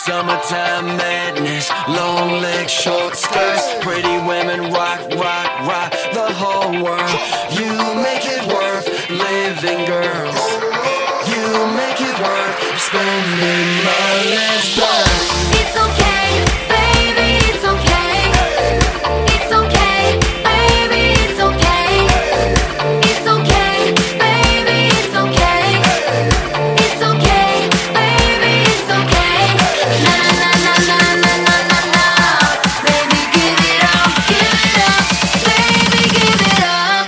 Summertime madness, long legs, short skirts. Pretty women rock, rock, rock the whole world. You make it worth living, girls. You make it worth spending my last dime. It's okay, baby, it's okay. It's okay, baby, it's okay. It's okay, baby, it's okay. It's okay, baby, it's okay. Na na na na na na na na. Baby, give it up, baby, give it up.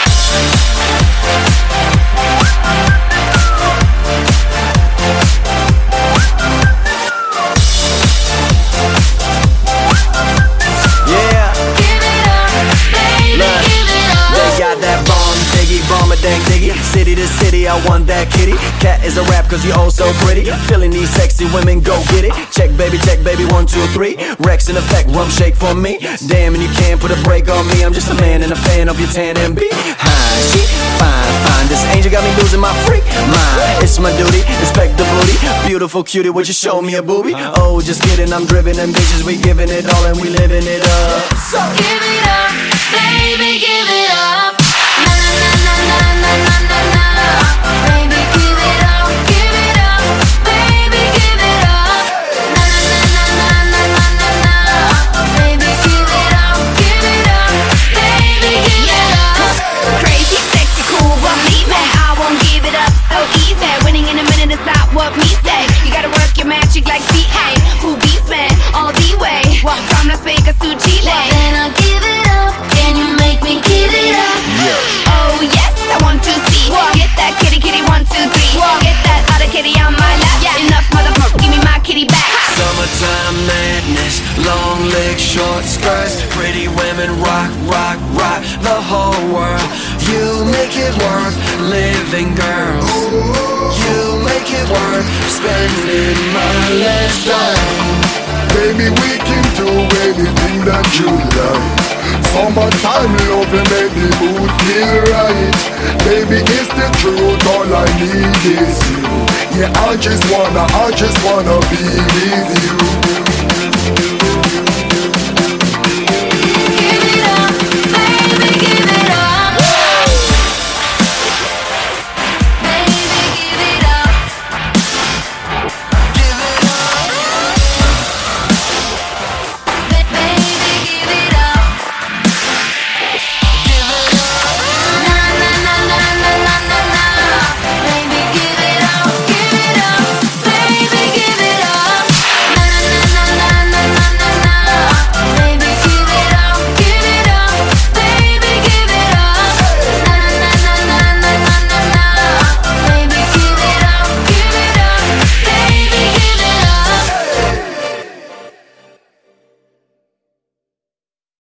City to city, I want that kitty. Cat is a rap cause you all so pretty. Feeling these sexy women, go get it. Check baby, 1, 2, 3. Rex in effect, rum shake for me. Damn, and you can't put a break on me. I'm just a man and a fan of your tan and B. Hi, she fine, fine. This angel got me losing my freak mind. It's my duty, inspect the booty. Beautiful cutie, would you show me a boobie? Oh, just kidding, I'm driven and bitches, we giving it all and we living it up. So give it up, baby, give it up. Na na na na na na na na. Baby, give it up, baby, give it up. Na na na na na na na na. Baby, give it up, baby, give it up. Crazy, sexy, cool, want me, man. I won't give it up so easy. Winning in a minute is not what me say. You gotta work your magic like CA. Who beats, man, all the way. From Las Vegas to Chile. Then I'll give it up. Can you make me give it up? Oh yes, I want to see. Get that kitty, kitty, 1, 2, 3. Get that other kitty on my lap. Enough, motherfucker, give me my kitty back. Summertime madness, long legs, short skirts. Pretty women rock, rock, rock the whole world. You make it worth living, girls. You make it worth spending my last dime. Baby, we can do anything that you like. Summertime loving, make the mood feel right. Baby, it's the truth, all I need is you. Yeah, I just wanna be with you.